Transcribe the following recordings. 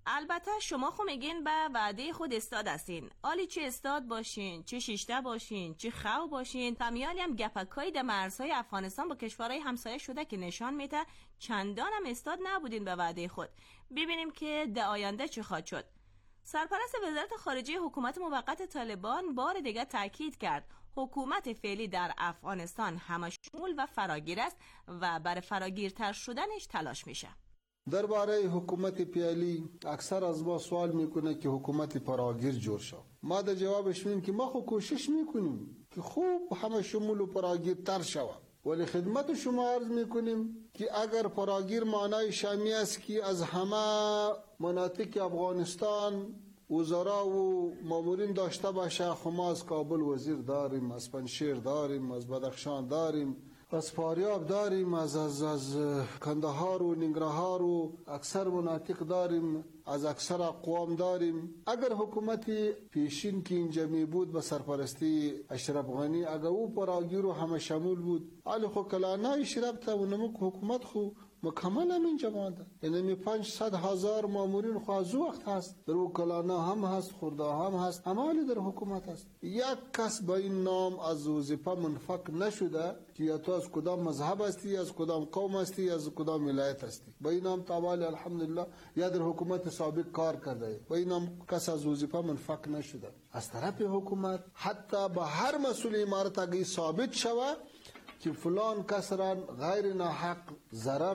البته شما خو میگین به وعده خود استاد هستین. آلی چه استاد باشین، چه شیشته باشین، چه خو باشین، تمیالی هم گپکای در مرزهای افغانستان با کشورهای همسایه شده که نشان میده چندان هم استاد نبودین به وعده خود. ببینیم که در آینده چه خواهد شد. سرپرست وزارت خارجه حکومت موقت طالبان بار دیگر تاکید کرد حکومت فعلی در افغانستان همشمول و فراگیر است و برای فراگیرتر شدنش تلاش میشه. درباره حکومت فعلی اکثر از ما سوال میکنه که حکومت فراگیر جور شد. ما در جوابش میگیم که ما خود کوشش میکنیم که خوب همشمول و فراگیرتر شود، ولی خدمت شما عرض میکنیم که اگر فراگیر معنای شامی است که از همه مناطق افغانستان وزرا و مامورین داشته باشه، خب ما از کابل وزیر داریم، از پنشیر داریم، از بدخشان داریم، از فاریاب داریم، از کندهار و ننگرهار و اکثر مناطق داریم، از اکثر اقوام داریم. اگر حکومت پیشین که اینجا می بود به سرپرستی اشرف غنی اگر او فراگیر و همه شمول بود، علی خو کلانه اشرف تا و نمک حکومت خو مکمل هم اینجا مانده. یعنی 500,000 مامورین خو از وقت هست، در وکلانه هم هست، خورده هم هست، همه در حکومت هست. یک کس به این نام از وظیفه منفک نشده که یا تو از کدام مذهب هستی، از کدام قوم هستی، از کدام ولایت هستی. به این نام توالی الحمدلله یا در حکومت سابق کار کرده، به این نام کس از وظیفه منفک نشده. از طرف حکومت حتی به هر مسئول امارت اگه ثابت شود که فلان کس را غیر ناحق ضرر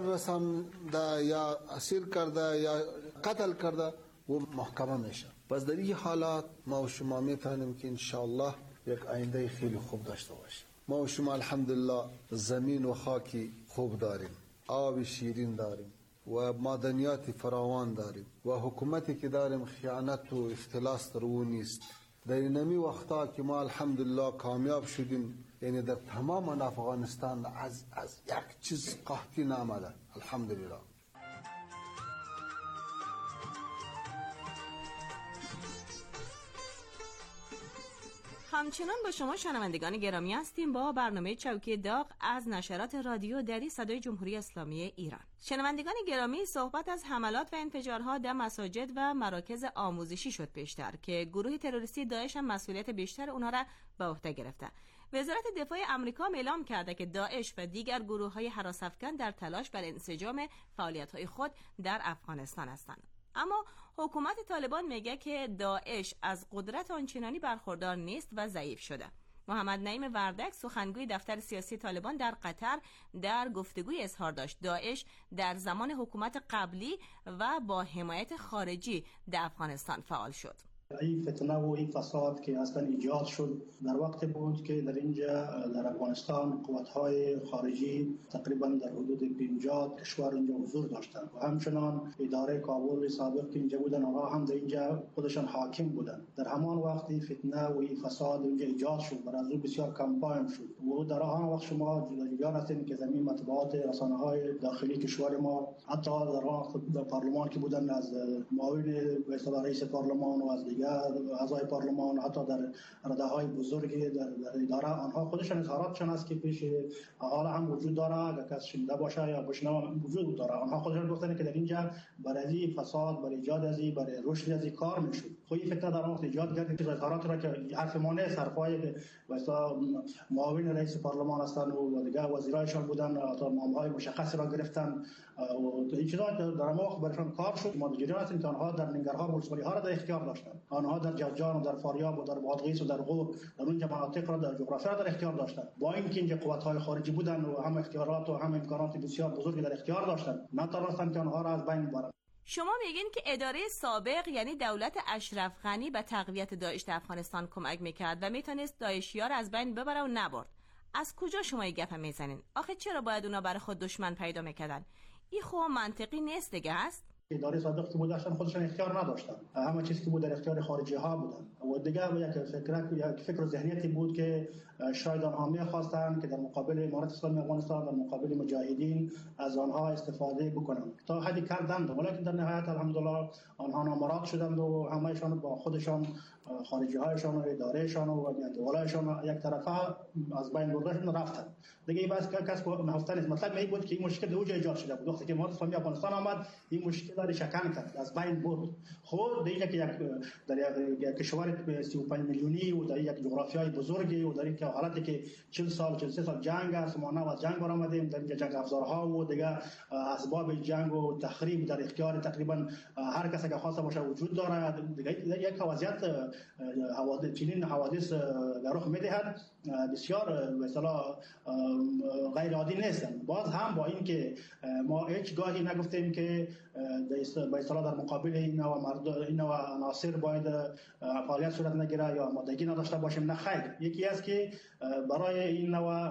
رسانده یا اسیر کرده یا قتل کرده و محکمه میشه. پس در این حالات ما و شما میتونیم که انشاءالله یک آینده خیلی خوب داشته باشیم. ما و شما الحمدلله زمین و خاکی خوب داریم، آب شیرین داریم و معدنیات فراوان داریم و حکومتی که داریم خیانت و اختلاس در او نیست. در اینمی وقتا که ما الحمدلله کامیاب شدیم، یعنی در تمام افغانستان از یک چیز قحطی نآمده الحمدلله. همچنان با شما شنوندگان گرامی هستیم با برنامه چوکی داغ از نشرات رادیو دری صدای جمهوری اسلامی ایران. شنوندگان گرامی، صحبت از حملات و انفجارها در مساجد و مراکز آموزشی شد پیشتر که گروه تروریستی داعش هم مسئولیت بیشتر اونها را به عهده گرفته. وزارت دفاع آمریکا اعلام کرده که داعش و دیگر گروه‌های هراس‌افکن در تلاش بر انسجام فعالیت‌های خود در افغانستان هستند. اما حکومت طالبان میگه که داعش از قدرت آنچنانی برخوردار نیست و ضعیف شده. محمد نعیم وردک سخنگوی دفتر سیاسی طالبان در قطر در گفتگوی اظهار داشت داعش در زمان حکومت قبلی و با حمایت خارجی در افغانستان فعال شد. این فتنه و این فساد که اصلا ایجاد شد در وقت بود که در اینجا در افغانستان قوت‌های خارجی تقریبا در حدود 50 کشور اینجا حضور داشتند و همچنان اداره کابل سابق که اینجا بودن آنها هم در اینجا خودشان حاکم بودند. در همان وقت این فتنه و این فساد اینجا ایجاد شد، بر از او بسیار کمپاین شد و در آن وقت شما جریان هستید که زمین مطبوعات رسانه‌های داخلی کشور ما حتی در پارلمان که بودن از معاون رئیس پارلمان و از اعضای پارلمان حتی در رده‌های بزرگی در اداره آنها خودشان اظهاراتشان است که پیش حالا هم وجود داره، اگر کس شنیده باشه یا بشنوه وجود داره. آنها خودشان گفتن که در اینجا برای فساد، برای ایجاد از این، برای رشد از این کار میشد. خب این فتنه در وقت ایجاد کرد که اظهارات را که حرف مانع صرفای واسه معاون رئیس پارلمان هستند و دیگه وزیرایشان بودن تا نامهای مشخص را گرفتن و این چیزا در وقت برایشان کار شد. ما جریان هستیم که آنها در ننگرهار ولسوالی‌ها را در اختیار داشتند، آنها در جوزجان و در فاریاب و در بادغیس و در غور در اونجا مناطق را در جغرافیا را در اختیار داشتند. با اینکه اینجا قوت‌های خارجی بودند و هم اختیارات و هم امکانات بسیار بزرگی در اختیار داشتند، نتوانستند که آنها را از بین ببرند. شما میگین که اداره سابق یعنی دولت اشرف غنی به تقویت داعش در افغانستان کمک میکرد و میتونست داعشی‌ها را از بین ببره و نبرد. از کجا شما این گپ میزنین؟ آخه چرا باید اونا برای خود دشمن پیدا میکردن؟ این خو منطقی نیست دیگه هست؟ اداره سابق که بودن خودشان اختیار نداشتن، همه چیزی که بود در اختیار خارجی ها بودن و دیگه یک فکر و ذهنیتی بود که شاید آنها می‌خواستند که در مقابل امارت اسلامی افغانستان، در مقابل مجاهدین از آنها استفاده بکنند. تا حدی کردند ولی در نهایت الحمدلله آنها نامراد شدند و همه‌شان با خودشان خارجی هایشان و ادارهشان و ولایشان یک طرفه از بین برداشتن رفتند. دیگه بس کس کو نهفتن مطلب می بود که این مشکل در اونجا ایجاد شده بود. وقتی که امارت اسلامی افغانستان آمد این مشکل چیزا شکن کرد، از بین برد. خود دیگه که در یک کشور 35 میلیونی و در یک جغرافیای بزرگی و در یک حالتی که 40 سال 43 سال جنگ است، ما نه از جنگ آمدیم، در اینجا جنگ افزارها و دیگه اسباب جنگ و تخریب در اختیار تقریبا هر کسی که خواسته باشه وجود داره. دیگه یک وضعیت چنین حوادث رخ میدهد بسیار به اصطلاح غیر عادی نیستن. باز هم با این که ما هیچ گاهی نگفتیم که به اصطلاح در مقابل این نوع عناصر باید فعالیت صورت نگیره یا آمادگی نداشته باشیم، نه خیر. یکی است که برای این نوع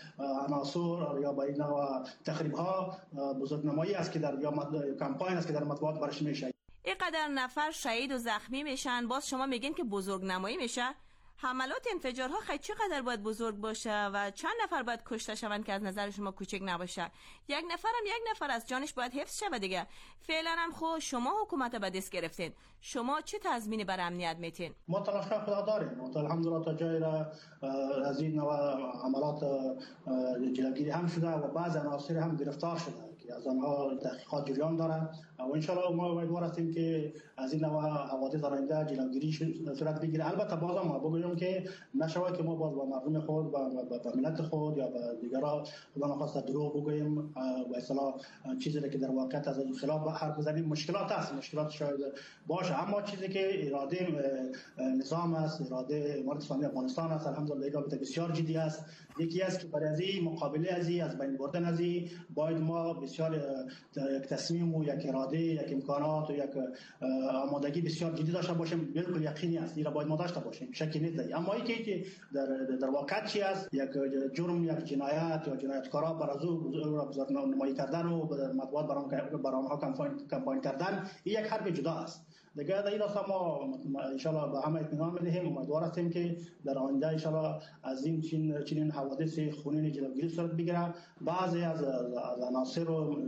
عناصر یا با این نوع تخریب ها بزرگنمایی است که در یا کمپاین است که در مطبوعات برش میشه. اینقدر نفر شهید و زخمی میشن، باز شما میگین که بزرگنمایی میشه؟ حملات انفجارها خیلی چقدر باید بزرگ باشه و چند نفر باید کشته شوند که از نظر شما کوچک نباشه؟ یک نفر از جانش باید حفظ شه دیگه. فعلا هم خب شما حکومت به دست گرفتین، شما چه تضمینی بر امنیت میتین؟ ما تلاش خدا داریم، الحمدلله تا جایی را از این نوع حملات جلوگیری هم شده و بعض عناصر هم گرفتار شده که از آنها تحقیقات جریان داره و ان شاء الله ما امیدوار هستیم که از این نوع حوادث آینده جلوگیری صورت بگیره. البته باز ما بگویم که نشود که ما باز با مردم خود با ملت خود یا با دیگران خدا نخواسته دروغ بگوییم و اصلا چیزی که در واقعیت از این خلاف حرف بزنیم. مشکلات هست، مشکلات شاید باشه، اما چیزی که اراده نظام است، اراده امارت اسلامی افغانستان است، الحمدلله رابطه بسیار جدی است. یکی است که برای از مقابله از بین بردن از باید ما بسیار یک تصمیم و یک اراده، یک امکانات و یک آمادگی بسیار جدی داشته باشیم. بالکل یقینی است این را باید ما داشته باشیم، شکی نیست. اما اینکه که در واقع چی است، یک جرم، یک جنایت یا جنایتکارا بر از او را بزرگنمایی کردن و در مطبوعات بر آنها کمپاین کردن، این یک حرف جدا است. دیگه در این راستا ما ان شاء الله به همه اطمینان میدهیم. امیدوار هستیم که در آینده ان شاء الله از این چنین حوادث خونین جلوگیری صورت بگیره. بعضی از عناصر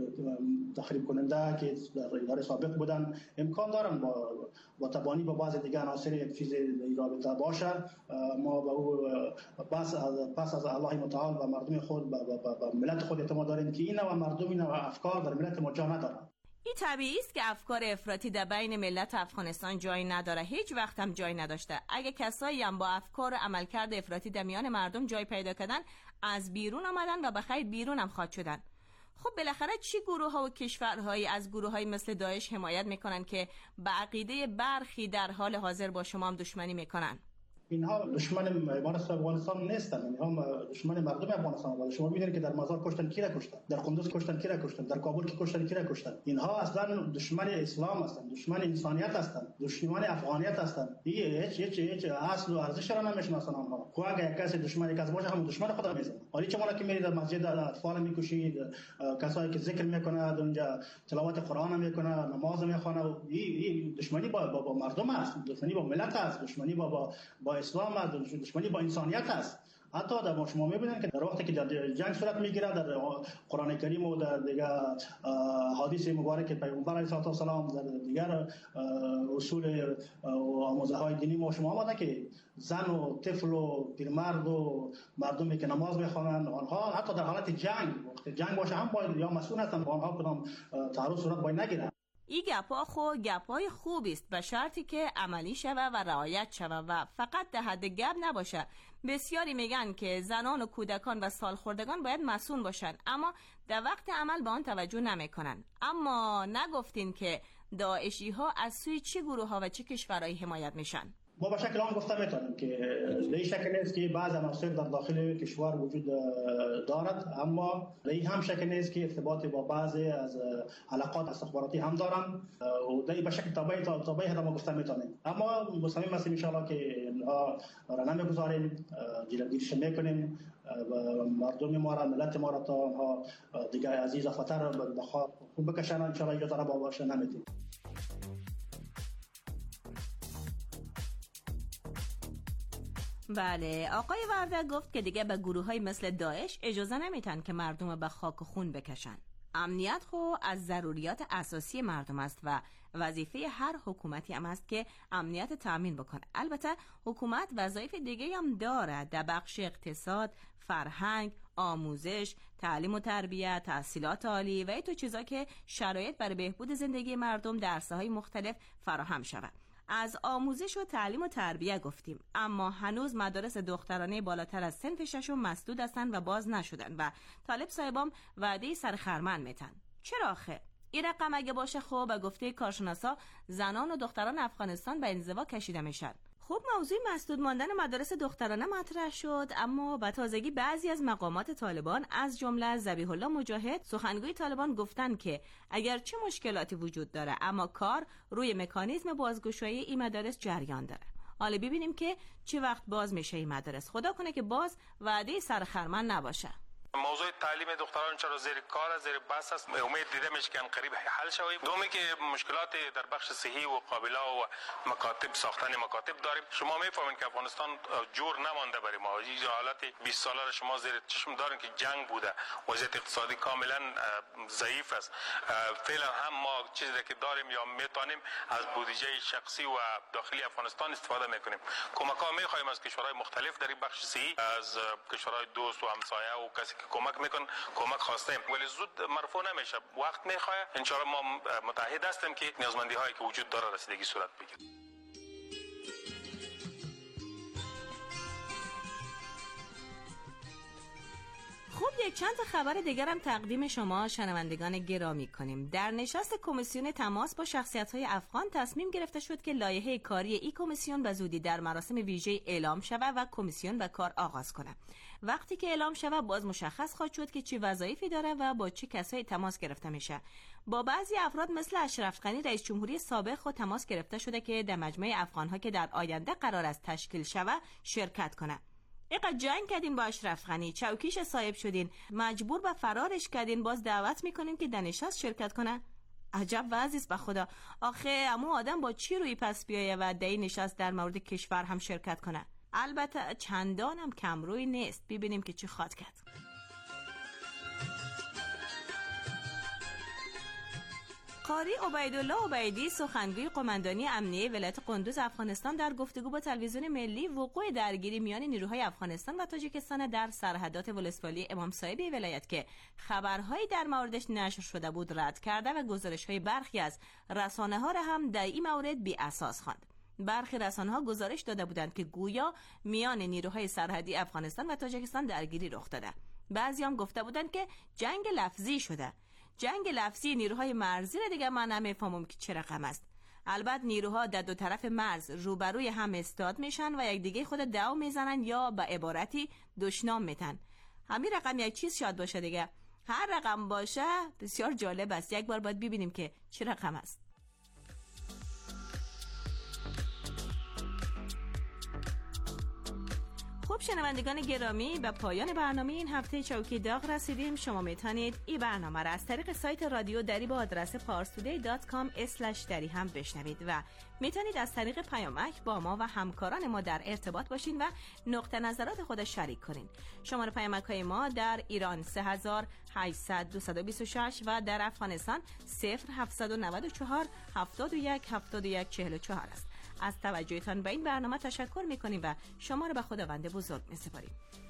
تخریب کننده که در اداره سابق بودن امکان دارن با تبانی با بعضی دیگه عناصر یک چیز رابطه باشه. ما با او پس از الله متعال و مردم خود و ملت خود اعتماد داریم که این نوع مردم، این نوع افکار در ملت ما جا ندارن. این طبیعی است که افکار افراطی در بین ملت افغانستان جای نداره، هیچ وقت هم جای نداشته. اگه کسایی هم با افکار و عملکرد افراطی در میان مردم جای پیدا کردن، از بیرون آمدن و بخیر بیرون هم خواهد شدن. خب بالاخره چی گروه‌ها و کشورهایی از گروه‌های مثل داعش حمایت میکنن که به عقیده برخی در حال حاضر با شما هم دشمنی میکنن؟ اینها دشمن امارت افغانستان نیستن، اینها دشمن مردم افغانستان هستند. شما می‌بینید که در مزار کشتن کی را کشتن، در قندوز کشتن کی را کشتن، در کابل کی کشتن کی را کشتن. اینها اصلا دشمن اسلام هستند، دشمن انسانیت هستند، دشمن افغانیت هستند. هیچ اصل و ارزش را نمی‌شناسن آنها. خو اگه کسی دشمن کس باشه هم دشمن خدا میزنه. ولی شما که میرید در مسجد اطفال میکشید، کسایی که ذکر میکنه، اونجا تلاوت قرآن میکنه، نماز میخونه، این دشمنی با مردم است، دشمنی با ملت است، دشمنی با اسلام است، دشمنی با انسانیت است. حتی در شما می‌بینید که در وقتی که در جنگ صورت میگیره، در قرآن کریم و در دیگر حدیث مبارک پیامبر علیه السلام، در دیگر اصول و آموزه‌های دینی ما شما آمده که زن و طفل و پیرمرد و مردمی که نماز می‌خوانند، آنها حتی در حالت جنگ، وقتی جنگ باشه هم باید یا مسئول هستند، آنها کدام تعرض صورت باید نگیره. این گپای خوبی است به شرطی که عملی شوه و رعایت شوه و فقط در حد گپ نباشه. بسیاری میگن که زنان و کودکان و سالخوردگان باید مسئول باشن، اما در وقت عمل به آن توجه نمیکنن. اما نگفتین که داعشی ها از سوی چه گروه ها و چه کشورهایی حمایت میشن؟ ما به شکل آن گفته میتونیم که به این شکل نیست که بعض عناصر در داخل کشور وجود دارد، اما به این هم شکل نیست که ارتباط با بعضی از علاقات استخباراتی هم دارن و به شکل تابعی ما گفته میتونیم. اما مصمم هستیم ان شاء الله که را نمیگذاریم، جلوگیریش میکنیم و مردم ما را، ملت ما را تا آنها دیگه عزیز فتر بخواه بکشن ان شاء الله اجازه را باشه نمیدیم. بله، آقای ورده گفت که دیگه به گروه‌های مثل داعش اجازه نمیتن که مردم به خاک و خون بکشن. امنیت خو از ضروریات اساسی مردم است و وظیفه هر حکومتی هم است که امنیت تامین بکنه. البته حکومت وظایف دیگه هم داره در بخش اقتصاد، فرهنگ، آموزش، تعلیم و تربیت، تحصیلات عالی و تو چیزا که شرایط برای بهبود زندگی مردم در ساحه‌های مختلف فراهم شود. از آموزش و تعلیم و تربیت گفتیم، اما هنوز مدارس دخترانه بالاتر از صنف ششم مسدود هستند و باز نشدن و طالب صاحبام وعده سرخرمن میتن. چرا آخه؟ این رقم اگه باشه خب به گفته کارشناسا زنان و دختران افغانستان به انزوا کشیده میشن. خب موضوع مسدود ماندن مدارس دخترانه مطرح شد، اما به تازگی بعضی از مقامات طالبان از جمله ذبیح الله مجاهد سخنگوی طالبان گفتن که اگر چه مشکلاتی وجود داره اما کار روی مکانیزم بازگشایی این مدارس جریان داره. حالا ببینیم که چه وقت باز میشه این مدارس. خدا کنه که باز وعده سرخرمن نباشه. موضوع تعلیم دختران چرا زیر کار زیر بحث است. امید دیده میشه که قریب حل شوی. دومی که مشکلات در بخش صحی و قابله و مکاتب ساختن مکاتب داریم. شما میفهمید که افغانستان جور نمانده برای ما. این حالت 20 ساله را شما زیر چشم دارین که جنگ بوده، وضعیت اقتصادی کاملا ضعیف است. فعلا هم ما چیزی که داریم یا میتونیم از بودجه شخصی و داخلی افغانستان استفاده میکنیم. کمک ها میخوایم از کشورهای مختلف در این بخش صحی، از کشورهای دوست و همسایه و کسی کمک میکن کمک خواستیم، ولی زود مرفوع نمیشه، وقت میخواد. انشاءالله ما متحد هستیم که نیازمندی هایی که وجود داره رسیدگی صورت بگیره. خب یک چند خبر دیگر هم تقدیم شما شنوندگان گرامی کنیم. در نشست کمیسیون تماس با شخصیت‌های افغان تصمیم گرفته شد که لایحه کاری این کمیسیون به زودی در مراسم ویژه اعلام شود و کمیسیون به کار آغاز کنه. وقتی که اعلام شود باز مشخص خواهد شد که چه وظایفی داره و با چه کسایی تماس گرفته میشه. با بعضی افراد مثل اشرف غنی رئیس جمهوری سابق خود تماس گرفته شده که در مجمع افغان‌ها که در آینده قرار است تشکیل شود شرکت کنه. اینقدر جنگ کردین با اشرف غنی، چوکیش صاحب شدین، مجبور به فرارش کردین، باز دعوت میکنین که در نشست شرکت کنه؟ عجب وضعی است به خدا. آخه اما آدم با چی روی پس بیایه و در این نشست در مورد کشور هم شرکت کنه؟ البته چندان هم کم روی نیست. ببینیم که چی خواد کرد. قاری عبیدالله عبیدی سخنگوی قماندانی امنیه ولایت قندوز افغانستان در گفتگو با تلویزیون ملی وقوع درگیری میان نیروهای افغانستان و تاجیکستان در سرحدات ولسوالی امام صاحب ولایت که خبرهایی در موردش نشر شده بود رد کرده و گزارش‌های برخی از رسانه‌ها را هم در این مورد بی اساس خواند. برخی رسانه‌ها گزارش داده بودند که گویا میان نیروهای سرحدی افغانستان و تاجیکستان درگیری رخ داده. بعضی هم گفته بودند که جنگ لفظی شده. جنگ لفظی نیروهای مرزی را دیگه من نمیفهمم که چه رقم است. البته نیروها در دو طرف مرز روبروی هم استاد میشن و یک دیگه خود دعوا میزنن یا به عبارتی دشنام میتن. همین رقم یک چیز شاید باشه دیگه. هر رقم باشه بسیار جالب است. یک بار باید ببینیم که چه رقم است. خب شنوندگان گرامی، به پایان برنامه این هفته چوکی داغ رسیدیم. شما میتونید این برنامه را از طریق سایت رادیو دری با آدرس parstoday.com/dari هم بشنوید و میتونید از طریق پیامک با ما و همکاران ما در ارتباط باشین و نقطه نظرات خود شریک کنین. شماره پیامک های ما در ایران 3800-226 و در افغانستان 0794 71 71 44 است. از توجهتان به این برنامه تشکر میکنیم و شما را به خداوند بزرگ میسپاریم.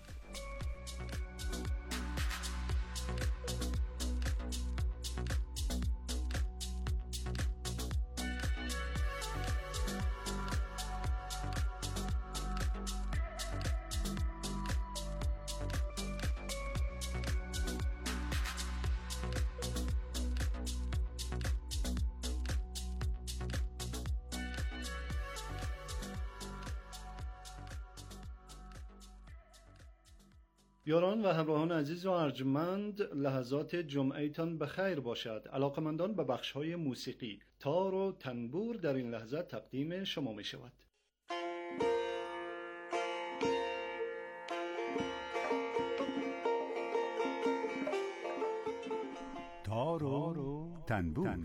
یاران و همراهان عزیز و ارجمند، لحظات جمعهتان بخیر باشد. علاقمندان به بخش‌های موسیقی، تار و تنبور در این لحظه تقدیم شما می شود. تار و تنبور.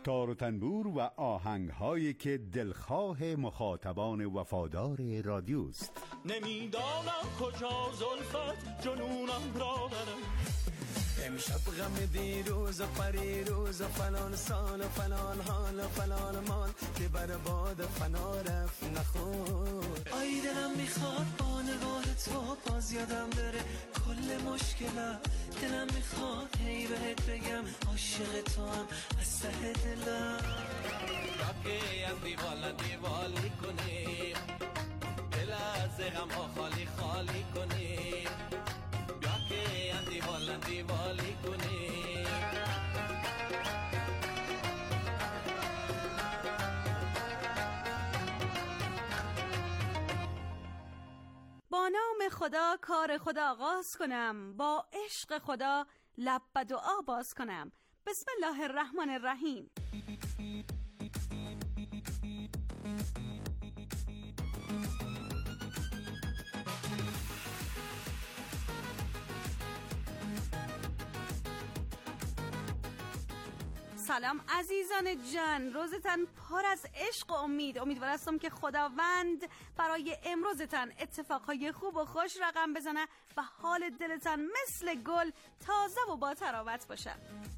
تار و تنبور و آهنگ‌هایی که دلخواه مخاطبان وفادار رادیوست. نمیدانم کجا زلفت جنونم را برم، امشب غم دیروز و پریروز و فلان سال و فلان حال و فلان مال که بر باد فنا رفت نخور. آی دلم میخواد با نگاه تو باز یادم بره کل مشکلم، دلم میخواد هی بهت بگم عاشق تو هم از ته دلم. رابطه از دیوالی کنیم، دل از غم ها خالی خالی کنیم، دیوالی کنیم. با نام خدا کار خدا آغاز کنم، با عشق خدا لب به دعا باز کنم. بسم الله الرحمن الرحیم. سلام عزیزان جان، روزتان پر از عشق و امیدوار هستم که خداوند برای امروزتان اتفاقهای خوب و خوش رقم بزنه و حال دلتان مثل گل تازه و با تراوت باشه.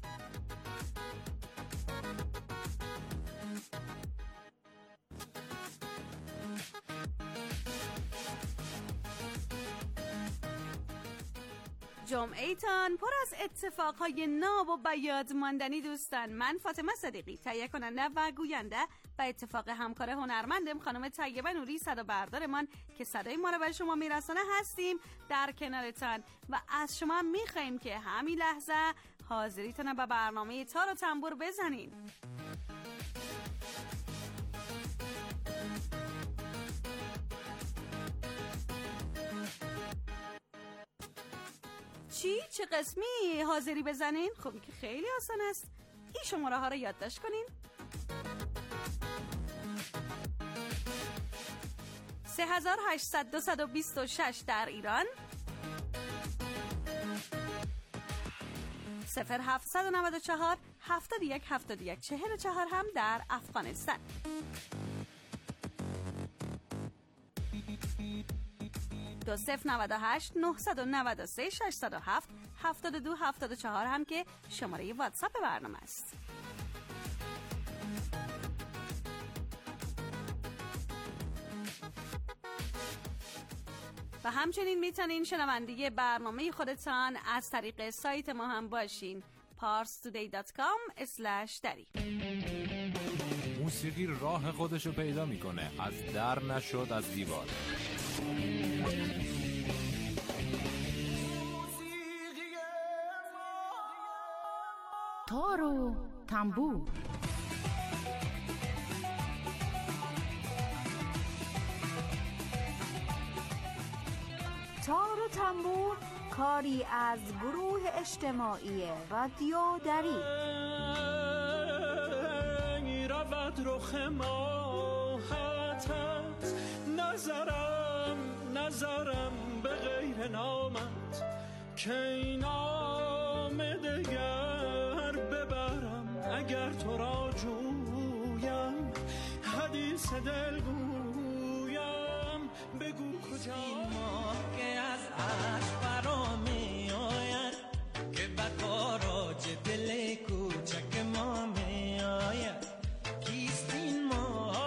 جمعه‌تان پر از اتفاقهای ناب و بیاد ماندنی دوستان. من فاطمه صدیقی تهیه کننده و گوینده و اتفاق همکار هنرمندم خانم طیبه نوری صدا بردارمان که صدای ما رو به شما میرسانه هستیم در کنارتان و از شما میخوایم که همین لحظه حاضریتون به برنامه تار و تنبور بزنین. چه قسمی حاضری بزنین؟ خب که خیلی آسان است. این شماره ها رو یادداشت کنین: 3800-226 در ایران، 0794-717144 هم در افغانستان. 2098-993-607-7274 هم که شماره واتساپ برنامه است. و همچنین میتونین شنونده برنامه خودتان از طریق سایت ما هم باشین: parstoday.com/dari. موسیقی راه خودشو پیدا میکنه، از در نشد از دیوار. تار و تنبور. تار و تنبور کاری از گروه اجتماعی رادیو دری. رود رخ ماهتت، نظرم به غیر نامت، که این نام دگر ببرم اگر تو را جویم، حدیث دل گویم بگو کجا. این ماه که از عشق برا می آید، که بر باراج دل کوچک ما می آید، کیست این ماه.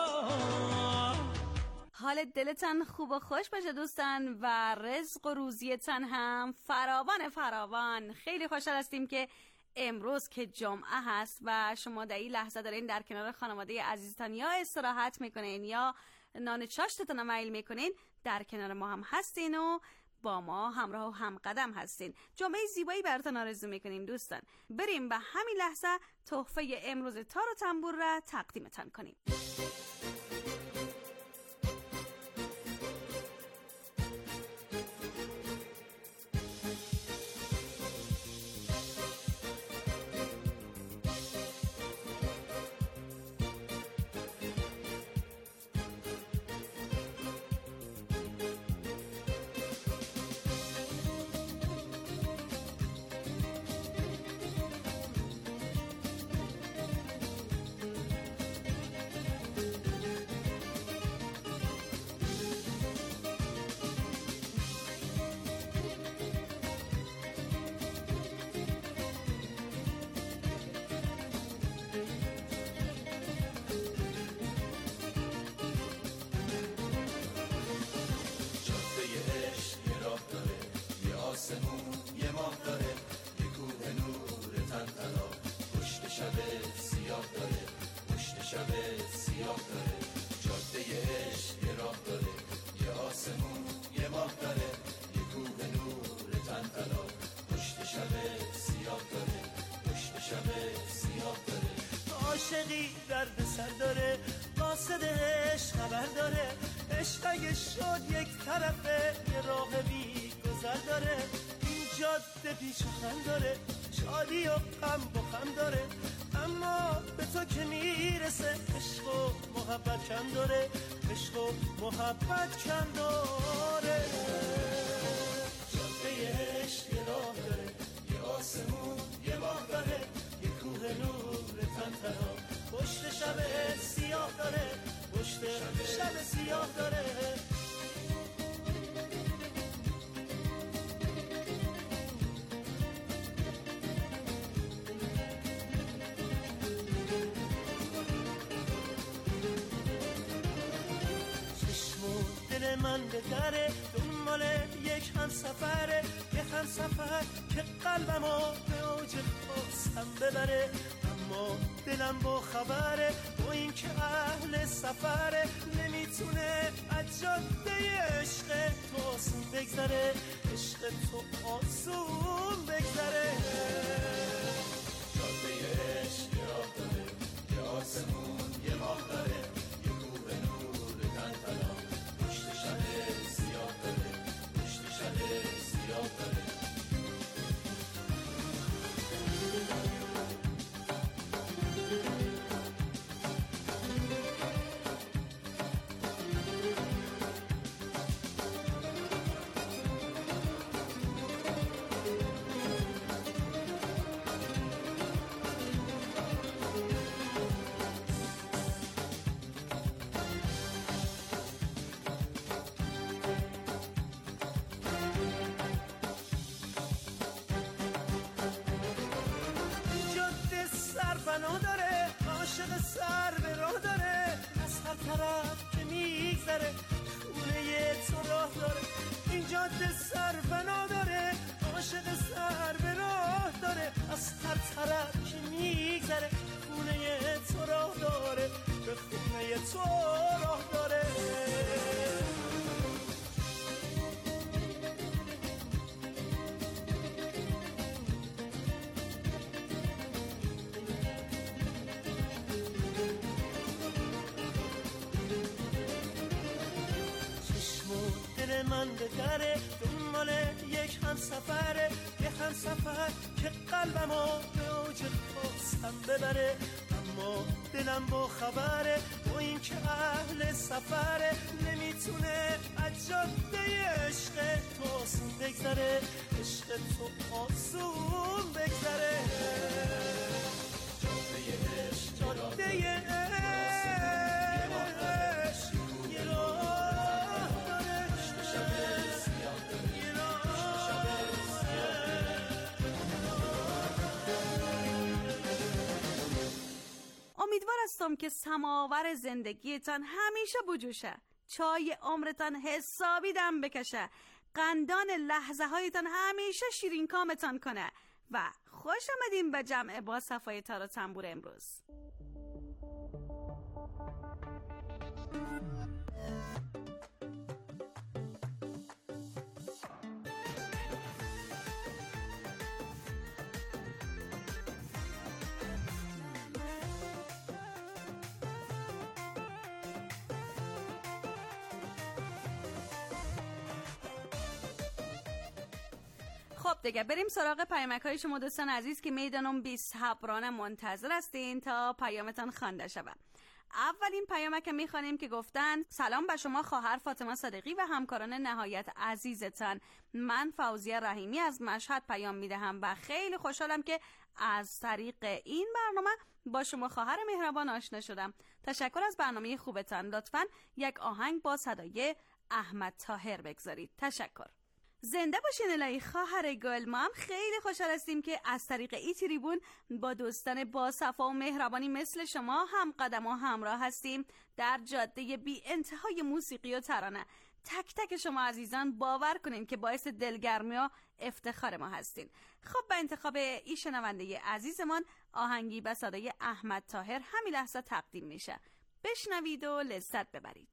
حال دلتان خوب و خوش باشه دوستان و رزق و روزیتان هم فراوان. خیلی خوشحال هستیم که امروز که جمعه هست و شما در این لحظه دارین در کنار خانواده عزیزتان یا استراحت میکنین یا نان چاشتتون رو میل میکنین، در کنار ما هم هستین و با ما همراه و هم قدم هستین. جمعه زیبایی براتون آرزو میکنیم دوستان. بریم به همین لحظه تحفه امروز تار و تنبور را تقدیمتان کنیم. آسمون یه ماه داره، یه کوه نور تنتلا، پشت شب سیاه داره، پشت شب سیاه داره. جاده عشق یه راه داره، یه آسمون یه ماه داره، یه کوه نور تنتلا، پشت شب سیاه داره، پشت شب سیاه داره. عاشقی درد سر داره، قاصدش خبر داره، عشق اگه شد یک طرفه یه راه بی گذر داره. این جاده پیش و خم داره، شادی و غم با خم داره، اما به تو که میرسه عشق و محبت کم داره، عشق و محبت کم داره. جاده عشق یه راه داره، یه آسمون یه ماه داره، یه کوه نور تنتلا، پشت شب سیاه داره، پشت شب سیاه داره. دل من به دره، دنبال یک همسفره، یک همسفر که قلبمو به اوج خواستم ببره، اما دلم با خبره با این که اهل سفره، نمیتونه از جاده عشق تو آسون بگذره، عشق تو آسون بگذره. جاده عشق یه راه داره، یه آسمون یه ماه داره، یه کوه نور تنتلا، پشت شب سیاه داره، پشت شب سیاه داره. بنا داره، عاشق سر به راه داره، از هر طرف که میگذره خونه تو راه داره. این جاده سر بنا داره، عاشق سر به راه داره، از هر طرف که میگذره خونه تو راه داره، به خونه تو راه داره. من به دره، دنبال یک همسفره، یک همسفر که قلبمو به اوج خواستم ببره، اما دلم با خبره با این که اهل سفره، نمیتونه از جاده عشق تو آسون بگذره، عشق تو آسون بگذره. جاده عشق جاده عشق یه راه امیدوار هستم که سماور زندگیتان همیشه بجوشه، چای عمرتان حسابی دم بکشه، قندان لحظه هایتان همیشه شیرین کامتان کنه و خوش آمدین به جمع با صفای تار و تنبور امروز. خب دیگه بریم سراغ پیامک‌های شما دوستان عزیز که میدانم بی صبرانه منتظر هستین تا پیامتان خوانده شود. اولین پیامک که میخوانیم که گفتن سلام به شما خواهر فاطمه صادقی و همکاران نهایت عزیزتان، من فوزیه رحیمی از مشهد پیام میدهم و خیلی خوشحالم که از طریق این برنامه با شما خواهر مهربان آشنا شدم. تشکر از برنامه خوبتان. لطفاً یک آهنگ با صدای احمد طاهر بگذارید. تشکر. زنده باشین الهی خواهر گل. ما هم خیلی خوشحال هستیم که از طریق ای تریبون با دوستان با صفا و مهربانی مثل شما هم قدم و همراه هستیم در جاده بی انتهای موسیقی و ترانه. تک تک شما عزیزان باور کنین که باعث دلگرمی و افتخار ما هستین. خب به انتخاب این شنونده عزیزمان آهنگی به صدای احمد طاهر همین لحظه تقدیم میشه. بشنوید و لذت ببرید.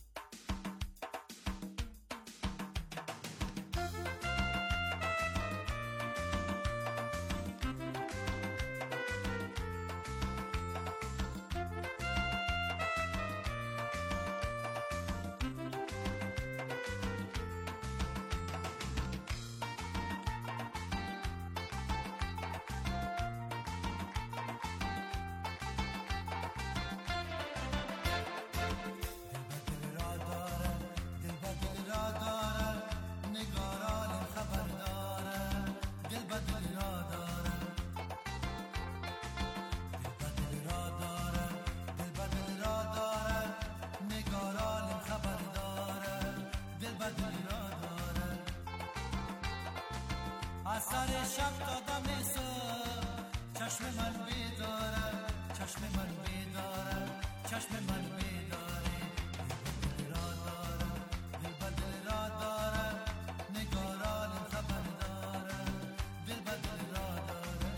سر شب دادم نیست چشم من بیداره چشم من بیداره چشم من بیداره دل را داره دل به دل را داره نگاران خبر داره دل به دل را داره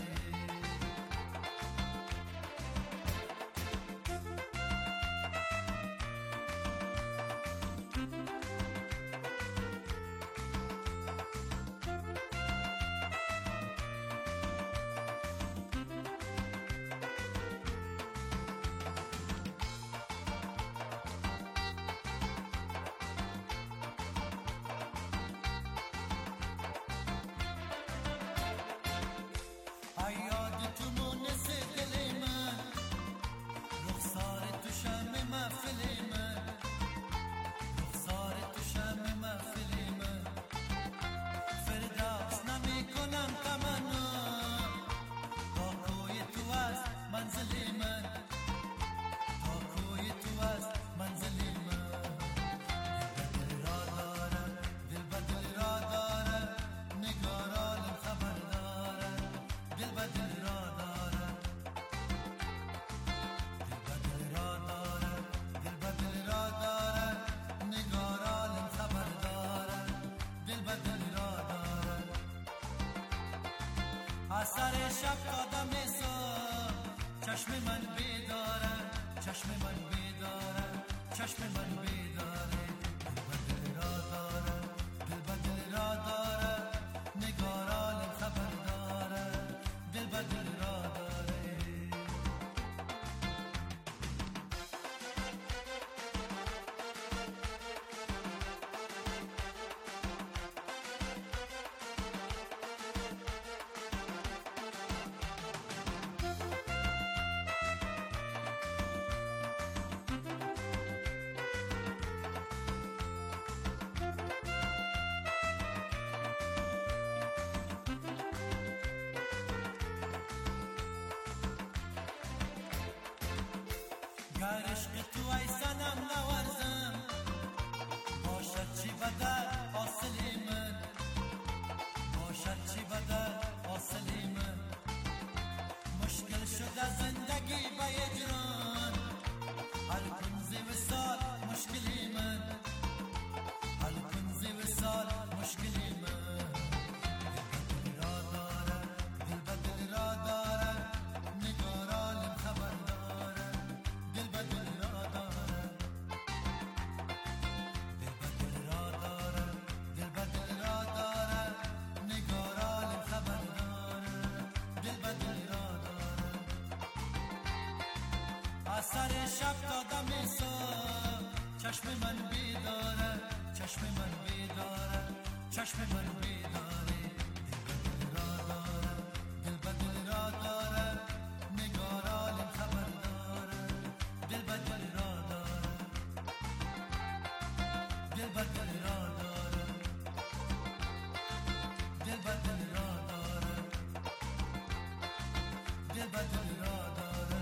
سر شب دادم نیستم چشم من بیداره چشم من بیداره چشم من بیداره دل به دل را داره دل به دل را داره نگاران خبر داره دل به دل را داره گر عشق تو ای سنم نورزم باشد چی بدر حاصلی من باشد چی بدر حاصلی من مشکل شده زندگی به اجران هر کنزی وصال مشکلی من هر کنزی وصال مشکلی من دل را داره دل به دل را داره نگاران خبر داره دل به دل را داره دل به دل را داره دل به دل را داره نگاران خبر داره دل به دل را داره اثر شب دادم نیستم چشم من بیداره چشم من بیداره چشم من بیداره دل به دل را داره دل به دل را داره نگاران خبر داره دل به دل را داره دل به دل را داره دل به دل را داره دل به دل را داره.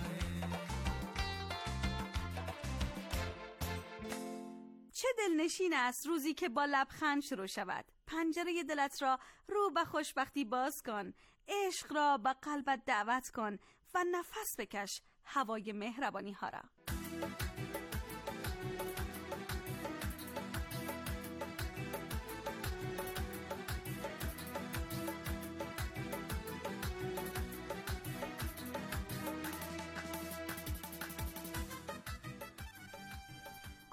چه دلنشین است روزی که با لبخند شروع شود. پنجره دلت را رو به خوشبختی باز کن، عشق را به قلبت دعوت کن و نفس بکش هوای مهربانی ها را.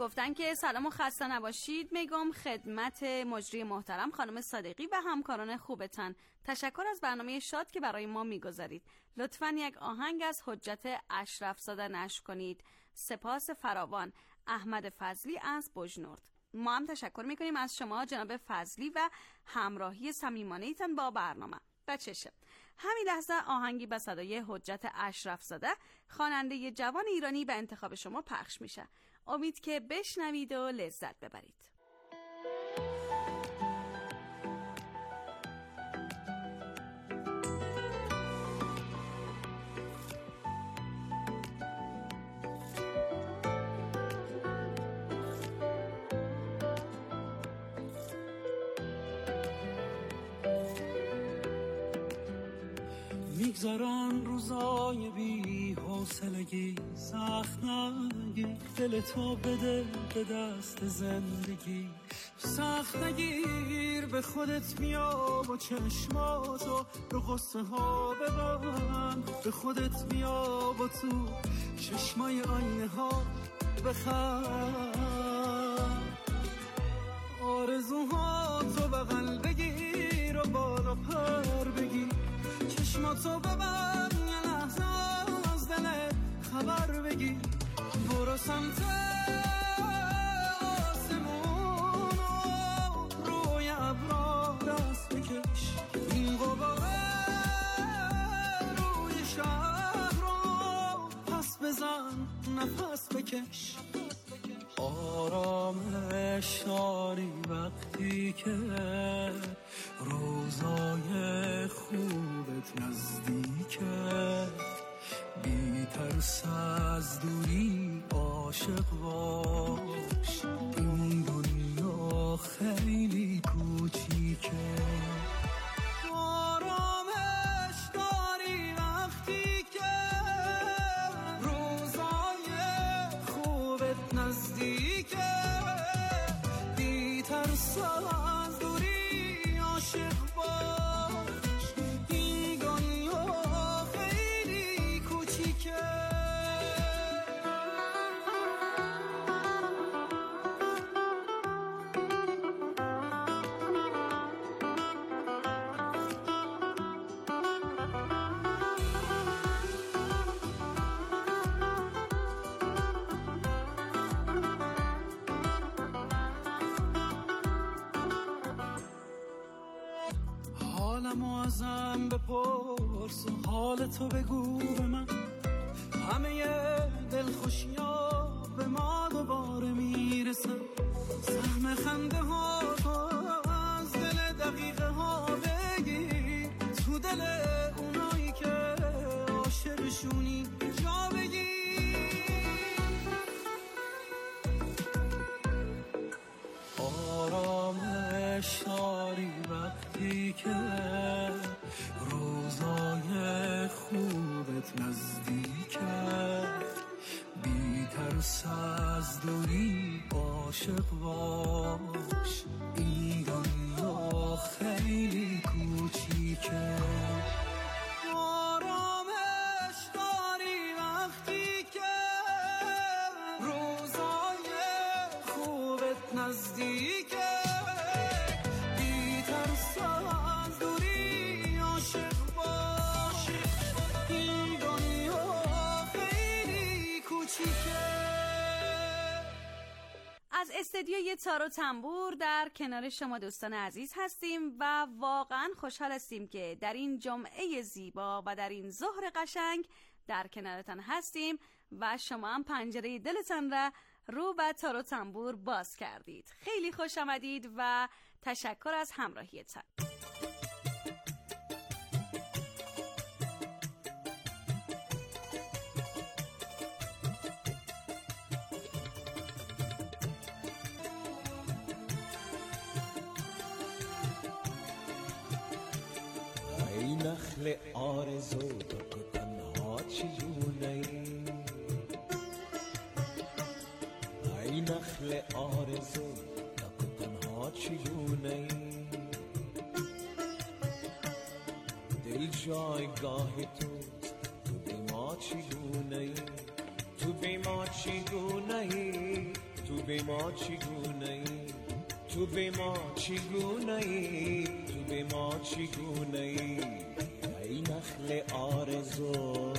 گفتن که سلام و خسته نباشید میگم خدمت مجری محترم خانم صادقی و همکاران خوبتان. تشکر از برنامه شاد که برای ما میگذارید. لطفاً یک آهنگ از حجت اشرف زاده نشر کنید. سپاس فراوان. احمد فضلی از بجنورد. ما هم تشکر میکنیم از شما جناب فضلی و همراهی صمیمانه‌تان با برنامه. بچشه همین لحظه آهنگی به صدای حجت اشرف زاده خواننده جوان ایرانی به انتخاب شما پخش میشه. امید که بشنوید و لذت ببرید. میگذارن روزای بی حوصلگی، سخت نگیر دل تو بده به دست زندگی، سخت نگیر به خودت بیا و چشماتو رو قصه ها ببند، به خودت بیا و تو چشمای آینه ها بخند، آرزوهاتو بغل بگیر و بالا پر بگیر، چشماتو ببند یه لحظه از دلت خبر بگیر، برو سمت آسمون و روی ابرا دست بکش، این غباره روی شهر رو پس بزن نفس بکش، آرامش داری وقتی که روزای خوبت نزدیکه، بی ترس از دوری عاشق باش، این دنیا خیلی کوچیکه، آرامش داری وقتی که روزای خوبت نزدیکه، بی ترس از دوری عاشق باش، این دنیا خیلی کوچیکه. حالمو ازم بپرس و حالتو بگو به من، همه دلخوشی‌ها به ما دوباره میرسن، سهم خنده ها از دل دقیقه ها بگیر، تو دل اونایی که عاشقشونی جا بگیر، آرامش داری وقتی که روزای خوبت نزدیکه، بی ترس از دوری عاشق باش، این دنیا خیلی کوچیکه، آرامش داری وقتی که روزای خوبت نزدیکه، بی ترس از دوری عاشق باش، این دنیا خیلی کوچیکه. از استدیوی تار و تنبور در کنار شما دوستان عزیز هستیم و واقعا خوشحال هستیم که در این جمعه زیبا و در این ظهر قشنگ در کنارتان هستیم و شما هم پنجره دلتان را رو به تار و تنبور باز کردید. خیلی خوش آمدید و تشکر از همراهیتان. ای نخل آرزو تو که تنها چگونه ای نخل آرزو تو که تنها چگونه دل جایگاه توست تو بی ما چگونه تو بی ما چگونه تو تو به ما چگونه ای، تو به ما چگونه ای، تو به ما چگونه ای، ای نخل آرزو.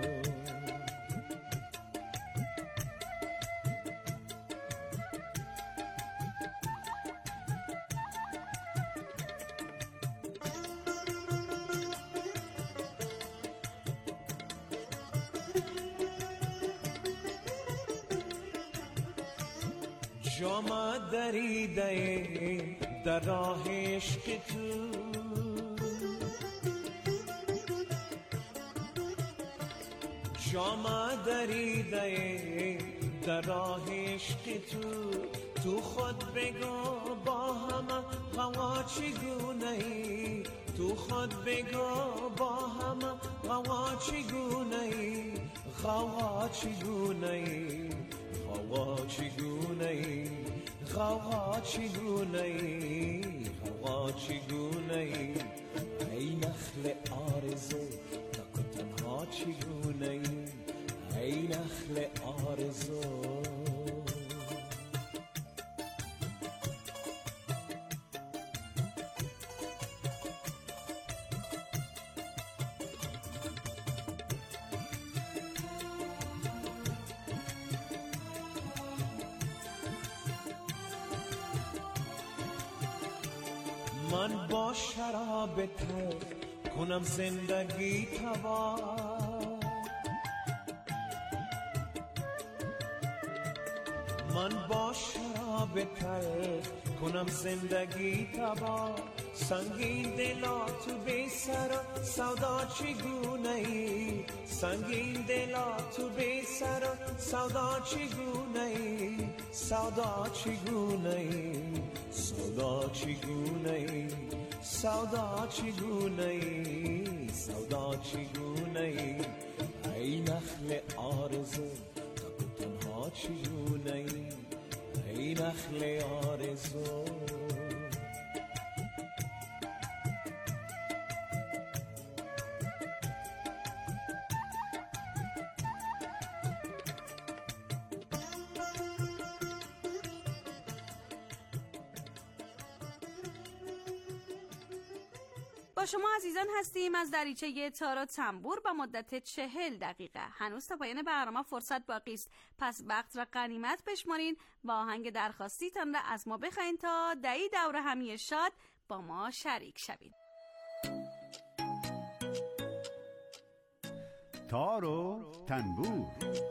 جام دریده در راه عشق تو، جام دریده در راه عشق تو، تو خود بگو با همه هوا چگونه ای، تو خود بگو با همه هوا چگونه ای، هوا چگونه ای، هوا چگونه ای، هوا چگونه ای، هوا چگونه ای، ای نخل آرزو تک و تنها چگونه ای، ای نخل آرزو. من با شراب تر کنم زندگی تباه، من با شراب تر کنم زندگی تباه، سنگین دلا تو بی سر سودا چگونه ای، سنگین دلا تو بی سر سودا چگونه ای، سودا چگونه ای، سودا چگونه ای، سودا چگونه ای، سودا چگونه ای، ای نخل آرزو تک و تنها چگونه ای، ای نخل آرزو. با شما عزیزان هستیم از دریچه تار و تنبور با مدت 40 دقیقه. هنوز تا پایان برنامه فرصت باقی است، پس وقت را غنیمت بشمارین و آهنگ درخواستیتان را از ما بخواین تا دعی دور همی شاد با ما شریک شوین. تار و تنبور.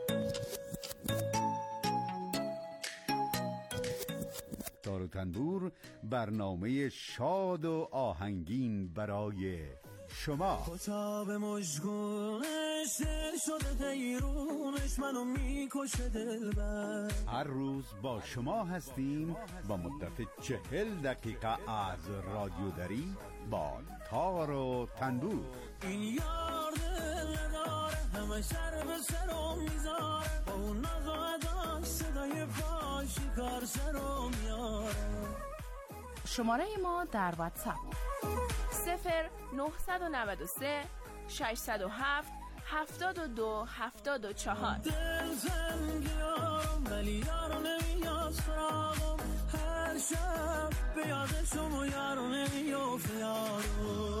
تار و تنبور برنامه شاد و آهنگین برای شما. کتاب مشگونش دل شده حیرونش منو میکشه دلبر. هر روز با شما هستیم با مدت 40 دقیقه از رادیو دری با تار و تنبور. این یار دل نداره همه سر به سرم میذاره، با اون نقاداش صدای فاشی کار سرم میاره. شماره ما در واتساپ 0993 607 72 74. دل زنگیارم ولی یارو نمیاد سراغم، هر شب به یادشم و یارو نمیافته یارو.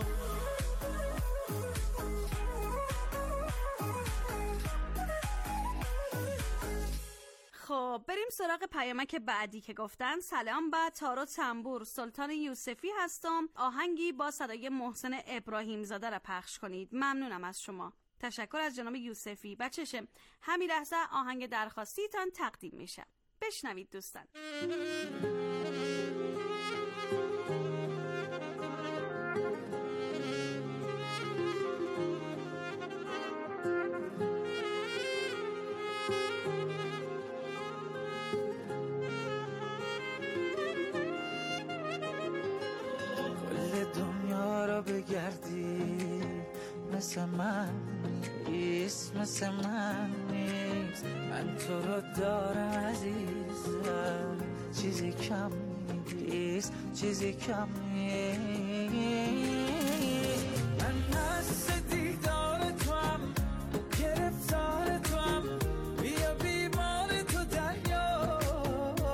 خب بریم سراغ پیامک بعدی که گفتن سلام با تار و تنبور، سلطان یوسفی هستم، آهنگی با صدای محسن ابراهیم زاده را پخش کنید. ممنونم از شما. تشکر از جناب یوسفی. بچه‌شه همین لحظه آهنگ درخواستیتان تقدیم میشه. بشنوید دوستان. بگردی مثل من نیست، مثل من نیست. من تو رو دارم عزیزم، چیزی کم نیست، چیزی کم نیست. من هست دیدار تو هم، گرفتار تو هم، بیا بیمار تو دریا.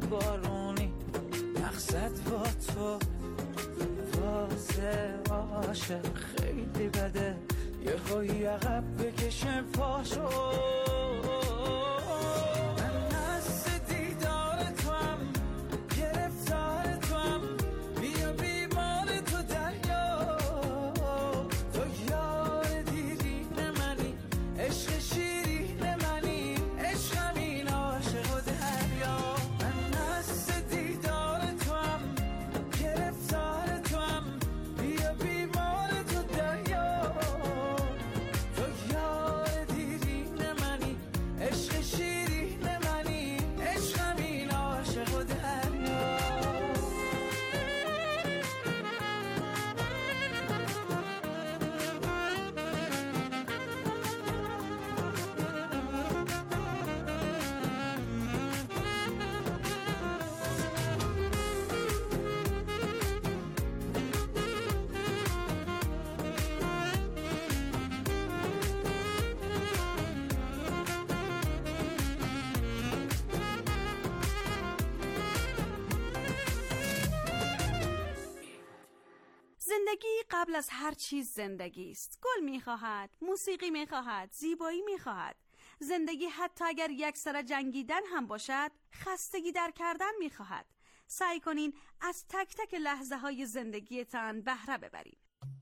بارونی مقصد با تو واسه عاشق خیلی بده یه هایی عقب بکشه پاشو من نست دیدار تو هم گرفتار تو هم بیا بیمار تو دریا تو یار دیرین منی عشق شیرین منی عشقم این عاشق و دریا من نست دیدار تو هم گرفتار تو هم بیا بیمار تو دریا تو یار دیرین منی عشق شیرین منی عشقم این عاشق و دریا زندگی قبل از هر چیز زندگی است. گل می‌خواهد، موسیقی می‌خواهد، زیبایی می‌خواهد. زندگی حتی اگر یک سر جنگیدن هم باشد، خستگی در کردن می‌خواهد. سعی کنین از تک تک لحظه‌های زندگیتان بهره ببرید.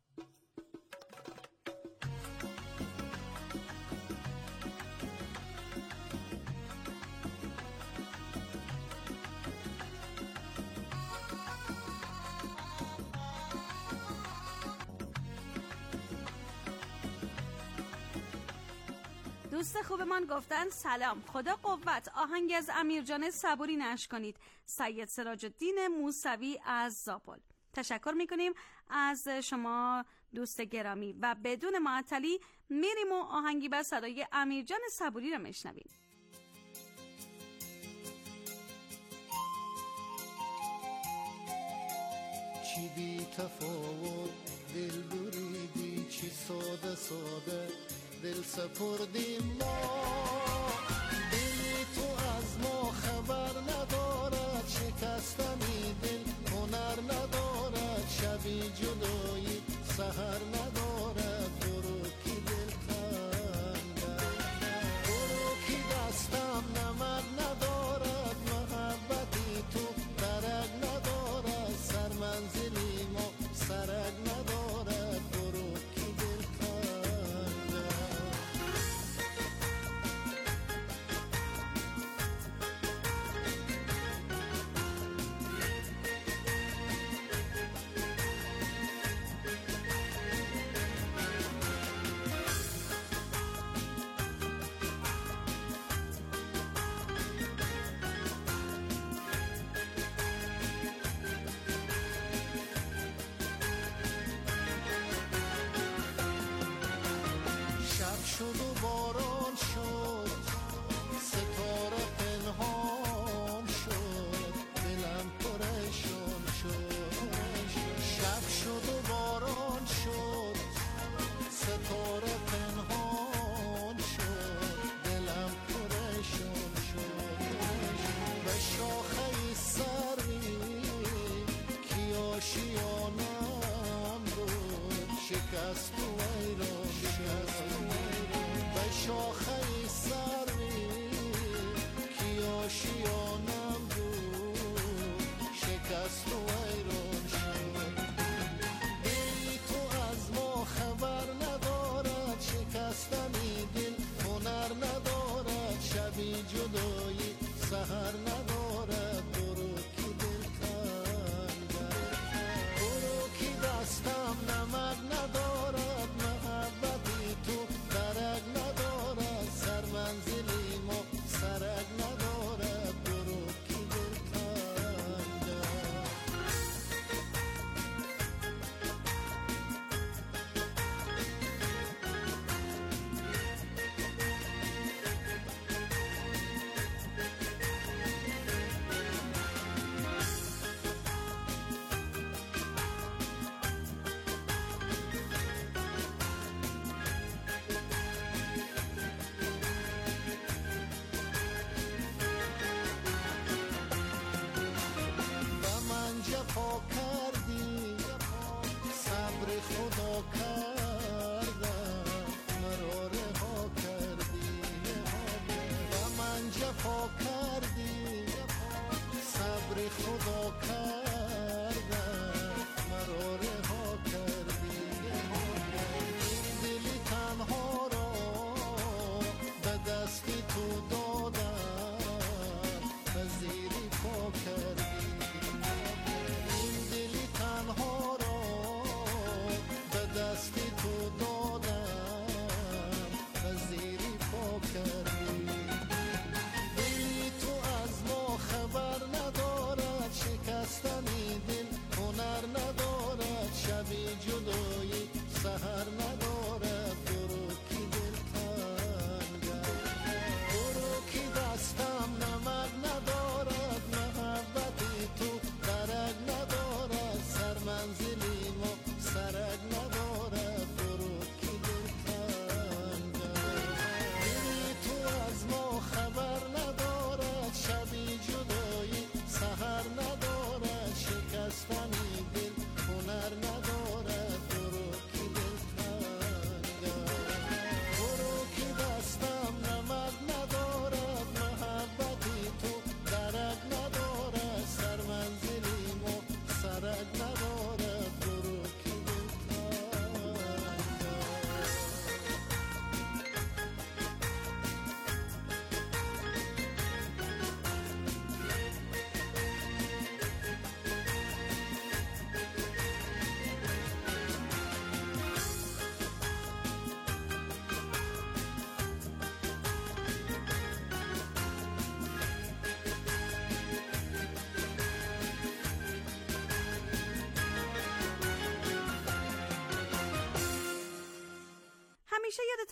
دوست خوبمان گفتن سلام، خدا قوت. آهنگ از امیرجان صبوری نشر کنید. سید سراج الدین موسوی از زابل. تشکر میکنیم از شما دوست گرامی و بدون معطلی میریم و آهنگی با صدای امیرجان صبوری رو میشنویم. چی بی تفاوت دل بریدی، چی ساده ساده دل سپردیم ما. دل تو از ما خبر ندارد، شکستنی دل هنر ندارد. شبی جدایی سحر ندارد. برو کی دل تنگم، برو کی دستم نمد ندارد. محبتی تو درک ندارد، سر منزلی ما سرک ندارد. برو کی دل شد و باران شد، ستاره پنهان شد، دلم پریشان شد. شب شد و باران شد، ستاره پنهان شد، دلم پریشان شد. به شاخه سروی کی آشیانم بود، شکست و ویران شد. به شاخه سروی کی آشیانم بود، شکست و ویران شد. دل تو از ما خبر ندارد، شکستنی دل هنر ندارد. شبی جدایی سحر ندارد. برو کی دل تنگم، برو کی دستم نمد ندارد. محبت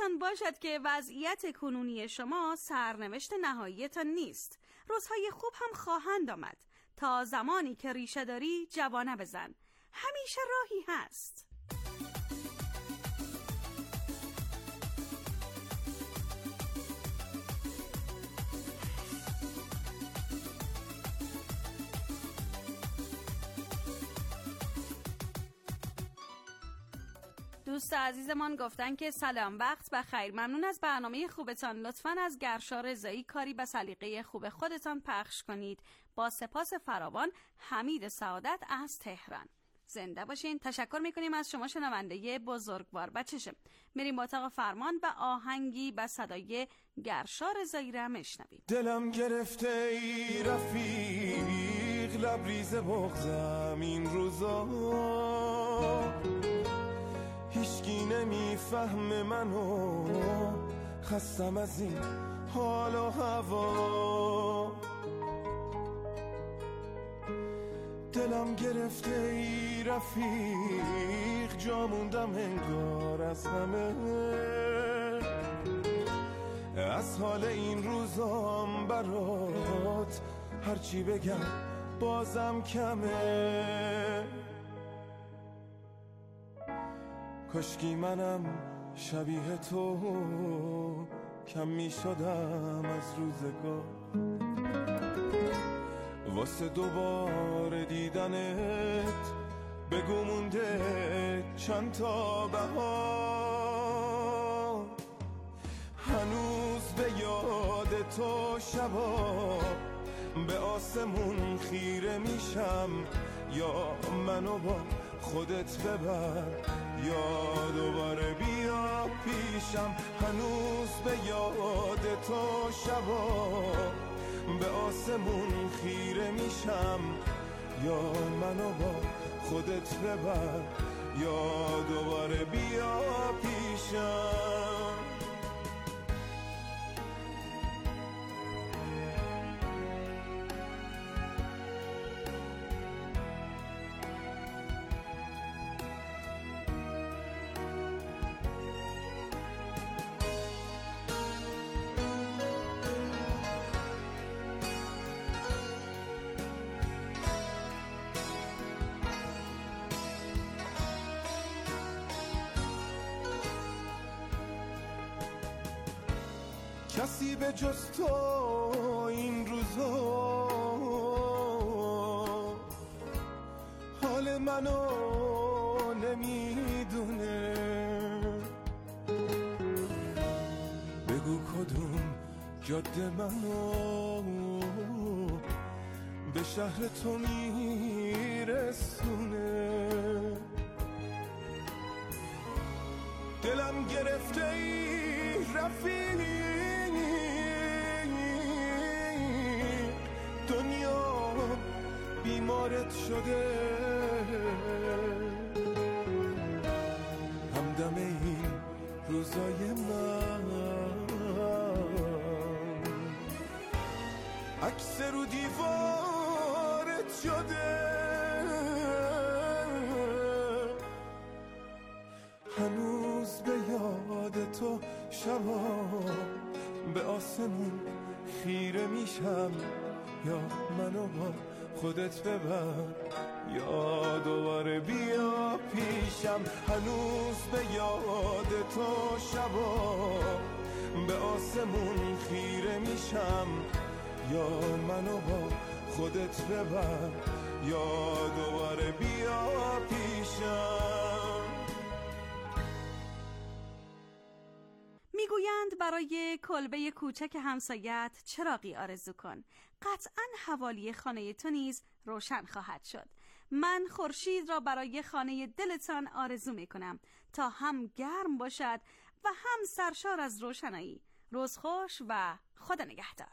یادتان باشد که وضعیت کنونی شما سرنوشت نهاییتان نیست. روزهای خوب هم خواهند آمد. تا زمانی که ریشه داری جوانه بزن. همیشه راهی هست. دوست عزیزمان گفتن که سلام، وقت بخیر، ممنون از برنامه خوبتان. لطفاً از گرشا رضایی کاری به سلیقه خوب خودتان پخش کنید. با سپاس فراوان، حمید سعادت از تهران. زنده باشین. تشکر میکنیم از شما شنونده بزرگوار. بچشه میریم با اتاق فرمان و آهنگی به صدای گرشا رضایی را میشنویم. دلم گرفته ای رفیق، لبریز بغضم این روزا، هیچکی نمیفهمه منو، خستم از این حال و هوا. دلم گرفته ای رفیق، جا موندم انگار از همه، از حال این روزام برات هرچی بگم بازم کمه. کاشکی منم شبیه تو کم می شدم از روزگار، واسه دوباره دیدنت بگو مونده چند تا بهار. هنوز به یاد تو شبا به آسمون خیره میشم، یا منو با خودت ببر یا دوباره بیا پیشم. هنوز به یاد تو شبا به آسمون خیره میشم، یا منو با خودت ببر یا دوباره بیا پیشم. کسی به جز تو این روزا حال منو نمیدونه، بگو کدوم جاده منو به شهر تو میرسونه. دلم گرفته ای رفیق، دنیا بیمارت شده، همدم این روزای من عکس رو دیوارت شده. هنوز به یاد تو شبا به آسمون خیره میشم، یا منو با خودت ببر یا دوباره بیا پیشم. هنوز به یاد تو شبا به آسمون خیره میشم، یا منو با خودت ببر یا دوباره بیا پیشم. میگویند برای کلبه کوچک همسایت چراغی آرزو کن، قطعاً حوالی خانه تو نیز روشن خواهد شد. من خورشید را برای خانه دلتان آرزو میکنم تا هم گرم باشد و هم سرشار از روشنایی. روز خوش و خدا نگهدار.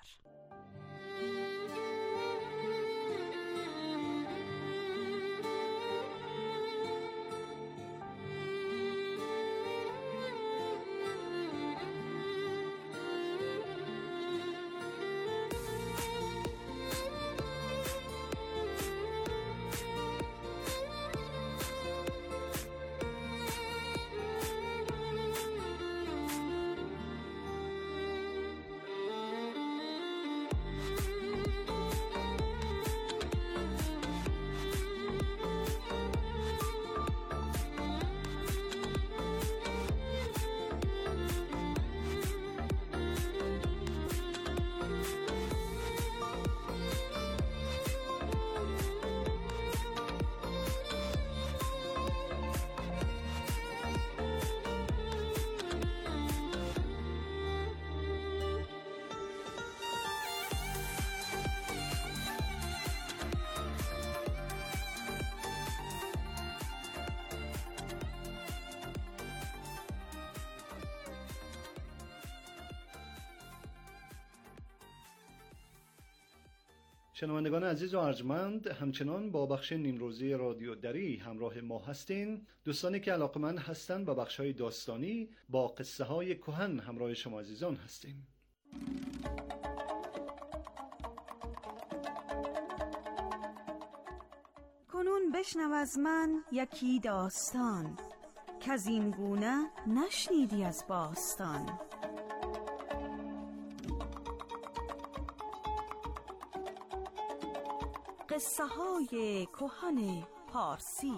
شنوندگان عزیز و ارجمند، همچنان با بخش نیمروزی رادیو دری همراه ما هستین. دوستانی که علاقمند هستند به بخش‌های داستانی با قصه های کهن همراه شما عزیزان هستیم. کنون بشنو از من یکی داستان که از این گونه نشنیدی از باستان. قصه های کهن پارسی.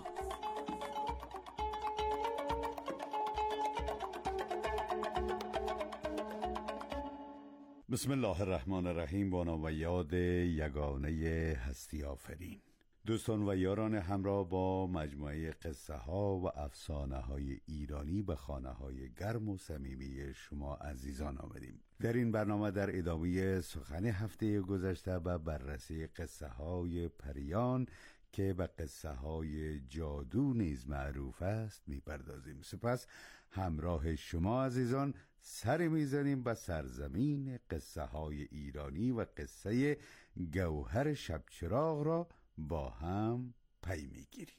بسم الله الرحمن الرحیم. با نام و یاد یگانه هستی آفرین. دوستان و یاران همراه با مجموعه قصه ها و افسانه های ایرانی به خانه های گرم و صمیمی شما عزیزان آمدیم. در این برنامه در ادامه سخن هفته گذشته به بررسی قصه های پریان که به قصه های جادو نیز معروف است میپردازیم. سپس همراه شما عزیزان سر میزنیم به سرزمین قصه های ایرانی و قصه گوهر شبچراغ را با هم پی میگیریم.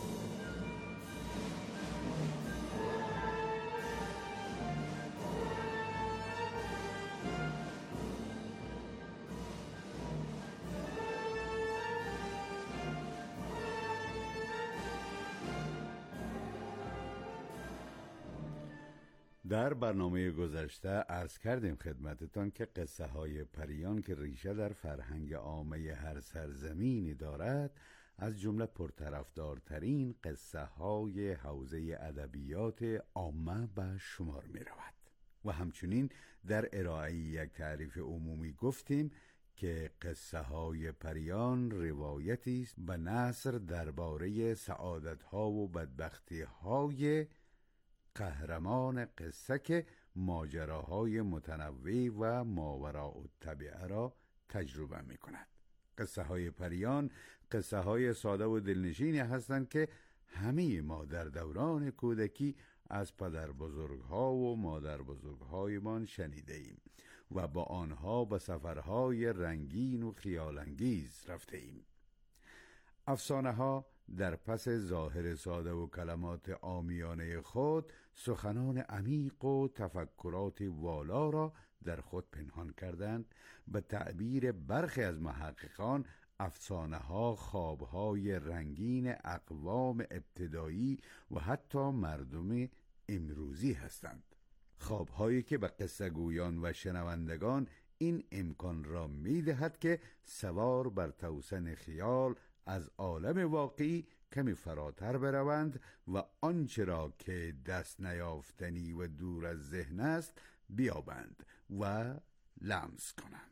در برنامه گذشته عرض کردیم خدمتتان که قصه های پریان که ریشه در فرهنگ عامه هر سرزمینی دارد، از جمله پرطرفدارترین قصه های حوزه ادبیات عامه به شمار می رود. و همچنین در ارائه یک تعریف عمومی گفتیم که قصه های پریان روایتی است به نثر درباره سعادت ها و بدبختی های قهرمان قصه که ماجراهای متنوع و ماوراء الطبیعه را تجربه می کند. قصه های پریان قصه های ساده و دلنشینی هستند که همه ما در دوران کودکی از پدر بزرگها و مادر بزرگهایمان شنیده ایم و با آنها به سفرهای رنگین و خیالانگیز رفته ایم. افسانه ها در پس ظاهر ساده و کلمات عامیانه خود سخنان عمیق و تفکرات والا را در خود پنهان کردند. به تعبیر برخی از محققان، افسانه ها خوابهای رنگین اقوام ابتدایی و حتی مردم امروزی هستند. خوابهایی که به قصه گویان و شنوندگان این امکان را می دهد که سوار بر توسن خیال از عالم واقعی کمی فراتر بروند و آنچه را که دست نیافتنی و دور از ذهن است بیابند و لمس کنند.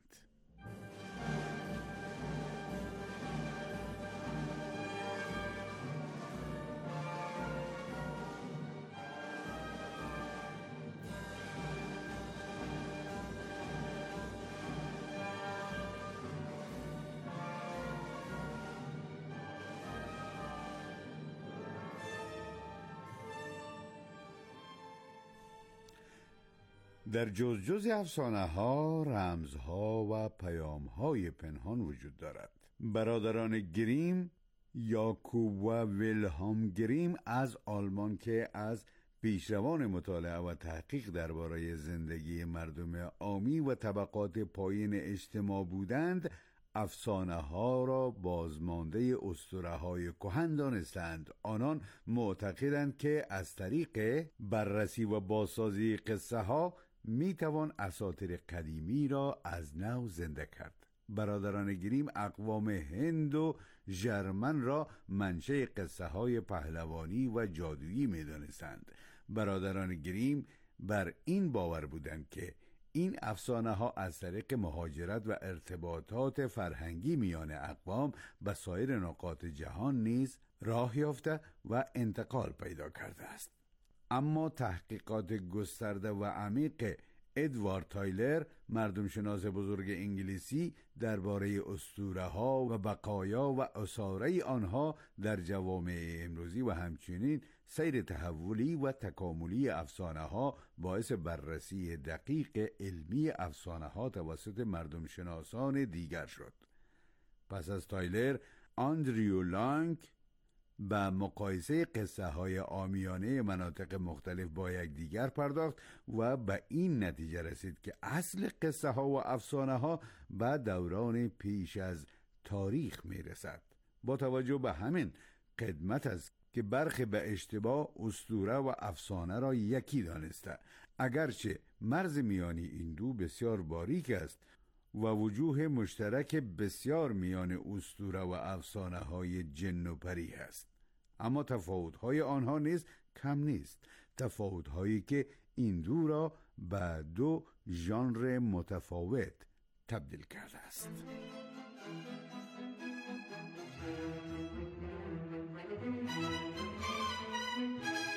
در جز افسانه ها رمزها و پیامهای پنهان وجود دارد. برادران گریم، یاکوب و ویلهام گریم از آلمان که از پیشروان مطالعه و تحقیق درباره زندگی مردم عامی و طبقات پایین اجتماع بودند، افسانه ها را بازمانده اسطوره های کهن دانستند. آنان معتقدند که از طریق بررسی و بازسازی قصه ها می توان اساطیر قدیمی را از نو زنده کرد. برادران گریم اقوام هند و ژرمن را منشأ قصه های پهلوانی و جادویی می دانستند. برادران گریم بر این باور بودند که این افسانه ها از طریق مهاجرت و ارتباطات فرهنگی میان اقوام به سایر نقاط جهان نیز راه یافته و انتقال پیدا کرده است. اما تحقیقات گسترده و عمیق ادوارد تایلر، مردم شناس بزرگ انگلیسی، درباره اسطوره ها و بقایا و آثار آنها در جوامع امروزی و همچنین سیر تحولی و تکاملی افسانه ها باعث بررسی دقیق علمی افسانه ها توسط مردم شناسان دیگر شد. پس از تایلر، آندریو لانگ به مقایسه قصه های عامیانه مناطق مختلف با یکدیگر پرداخت و به این نتیجه رسید که اصل قصه ها و افسانه ها به دوران پیش از تاریخ می رسد. با توجه به همین قدمت است که برخی به اشتباه اسطوره و افسانه را یکی دانسته، اگرچه مرز میانی این دو بسیار باریک است و وجوه مشترک بسیار میان اسطوره و افسانه های جن و پری است، اما تفاوت های آنها نیز کم نیست، تفاوت هایی که این دو را به دو ژانر متفاوت تبدیل کرده است.